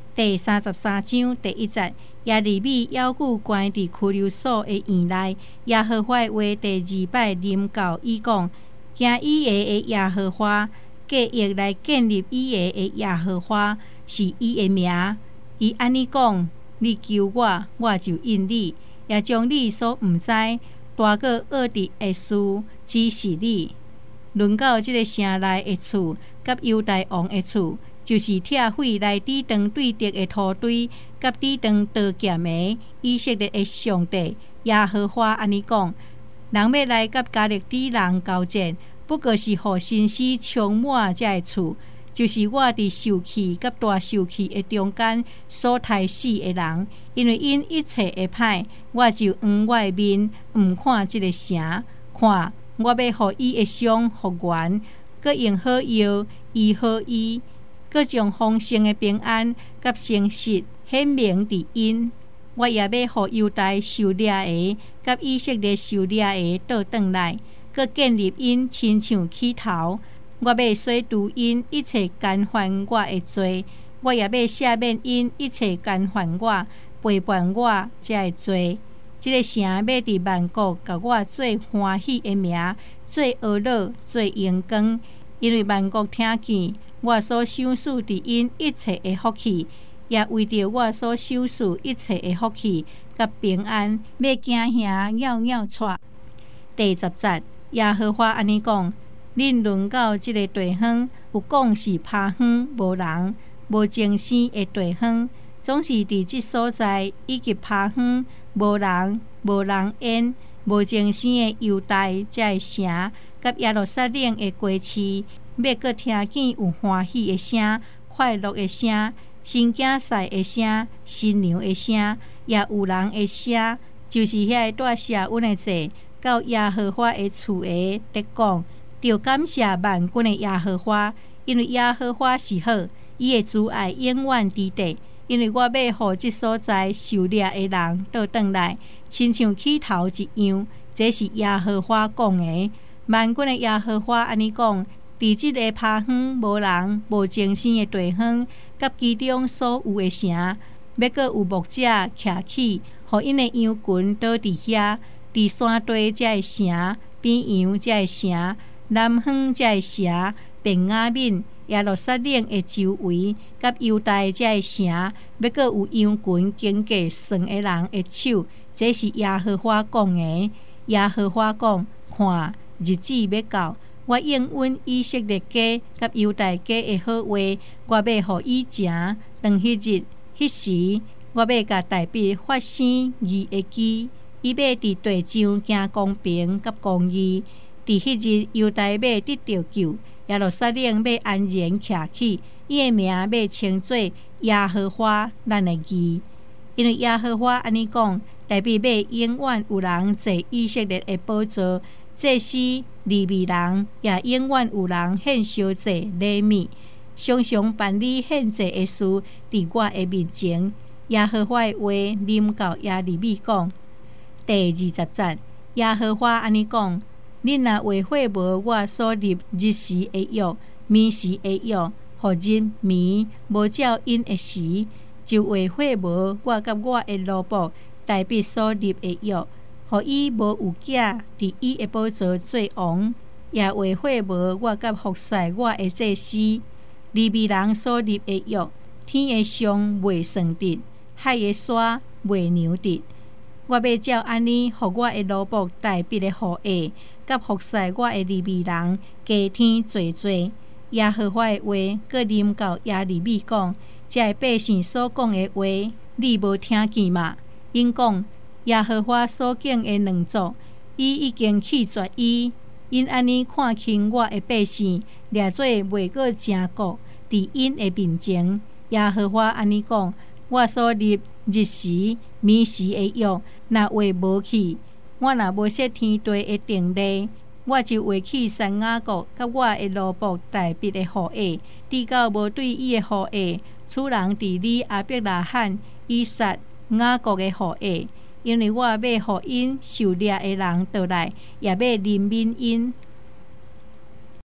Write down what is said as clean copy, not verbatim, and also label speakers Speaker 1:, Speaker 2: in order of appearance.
Speaker 1: 第33章第1節，耶利米要求關佇拘留所的院內，耶和華的話第2擺臨到伊講：行以下的耶和華，計劃來建立以下的耶和華，是伊的名。伊安尼講：你求我，我就應你，也將你所毋知、大個惡佇的事指示你。論到這個城內的厝，甲猶大王的厝，就是拆毀來抵擋對敵的土堆，甲抵擋刀劍的以色列的上帝耶和華安尼講：人要來甲加勒底人交戰，不過是互心思充滿這個厝，就是我佇受氣甲大受氣的中間所殺死的人，因為因一切的歹，我就黃我的面，毋看這個城，看。我要互伊的傷復原，閣用好藥醫好伊，閣將豐盛的平安甲誠實顯明佇因。我也要互猶大受掠的甲以色列受掠的倒轉來，閣建立因親像起頭。我要洗除因一切干犯我的罪，我也要赦免因一切干犯我、背叛我這個罪。這個城要佇萬國甲我最歡喜的名，最學樂、最榮光，因為萬國聽見我所賞賜佇因一切的福氣，也為着我所賞賜一切的福氣甲平安，要驚嚇袅袅綽。第10節，耶和華安尼講：恁論到這個地方，有講是趴荒無人、無精生的地方，總是佇即所在以及趴荒。無人煙、無精生的猶大這個城，甲耶路撒冷的街市，要閣聽見有歡喜的聲、快樂的聲、新囝婿的聲、新娘的聲，也有人的聲，就是遐個帶社運的者，到耶和華的厝的得講：著感謝萬軍的耶和華，因為耶和華是好，伊的慈愛永遠佇地。因為我要互即所在受掠的人倒轉來，親像起頭一樣。這是耶和華講的。萬軍的耶和華安尼講：佇即個趴荒無人、無精生的地方，甲其中所有的城，要閣有牧者徛起，互因的羊群倒佇遐。佇山地這個城，邊洋這個城，南方這個城，便雅憫。耶路撒冷的周圍，甲猶大這個城，要閣有羊群經過算的人的手，這是耶和華講的。耶和華講：看，日子要到，我應允以色列家甲猶大家的好話，我要互伊食。當迄日、迄時，我要甲大衛發生義的枝，伊要佇地上行公平甲公義。佇迄日，猶大要得到救。耶路撒冷要安然徛起，伊的名要稱作耶和華咱的義，因為耶和華安尼講：大衛要永遠有人坐以色列的寶座，祭司利未人也永遠有人獻燒祭禮物，常常辦理獻祭的事，佇我的面前。耶和華的話臨到耶利米講。第20節，耶和華安尼講。恁若違背無我所立日時的約、年時的約，互日暝無照因的時，就違背無我甲我的奴僕大衛所立的約，互伊無有囝佇伊的寶座做王，也違背無我甲服侍我的祭司利未人所立的約。天的上未算得，海的沙未量得。我要照安尼，互我的奴僕大衛的後裔。甲服侍我的利未人，加添濟濟。耶和華的話，閣臨到耶利米講：這個百姓所講的話，你無聽見嘛？因講耶和華所敬的兩族，伊已經棄絕伊。因安尼看輕我的百姓，掠做未過正國，佇因的面前。耶和華安尼講：我所立日時、年時的約，若畫無去。我若無設天地的定例，我就畫起山雅各甲我的奴僕大衛的後裔，直到無對伊的後裔，此人佇你亞伯拉罕、以撒、雅各的後裔，因為我要互因受掠的人倒來，也要憐憫因。